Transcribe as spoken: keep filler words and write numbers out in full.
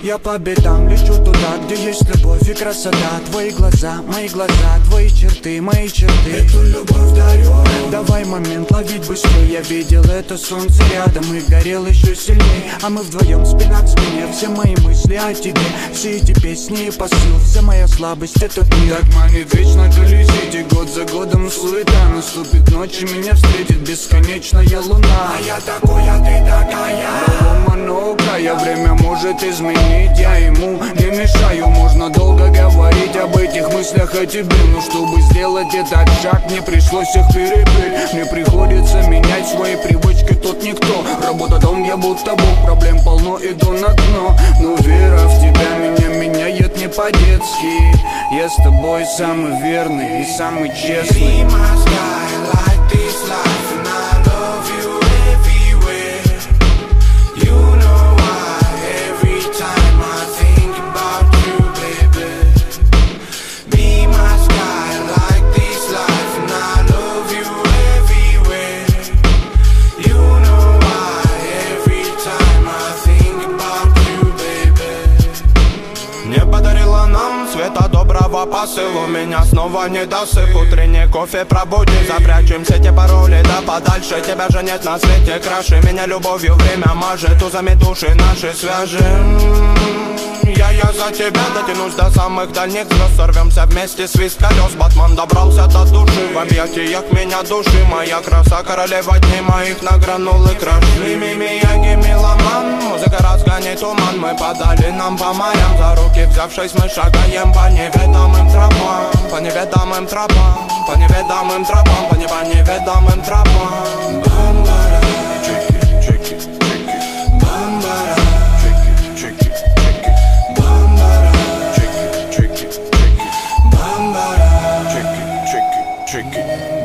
Я по бедам лечу туда, где есть любовь и красота. Твои глаза, мои глаза, твои черты, мои черты. Эту любовь дарю. Давай момент ловить быстрее. Я видел это солнце рядом и горел еще сильнее. А мы вдвоем спина к спине. Все мои мысли о тебе, все эти песни и посыл. Вся моя слабость, этот мир так манит вечно колесить. И год за годом суета. Наступит ночь и меня встретит бесконечная луна. А я такой, а ты такая. Новая время может изменить. Я ему не мешаю. Можно долго говорить об этих мыслях о тебе, но чтобы сделать этот шаг, мне пришлось их перебить. Мне приходится менять свои привычки, тут никто. Работа, дом, я будто бог. Проблем полно, иду на дно. Но вера в тебя меня меняет не по-детски. Я с тобой самый верный и самый честный. Света доброго посылу, меня снова не досып. Утренний кофе пробуди, запрячем все те пароли, да подальше. Тебя же нет на свете краше, меня любовью время мажет. Узами души наши свяжем. Я, я за тебя дотянусь до самых дальних звезд. Сорвемся вместе, свист колес. Батман добрался до души. В объятиях меня души. Моя краса, королева дней моих награнул и краш. Мими, Мияги, меломан. Музыка разгонит туман. Мы подали нам по морям. За руки взявшись, мы шагаем по неведомым тропам. По неведомым тропам. По неведомым тропам. По неведомым тропам. Бамбара. Tricky.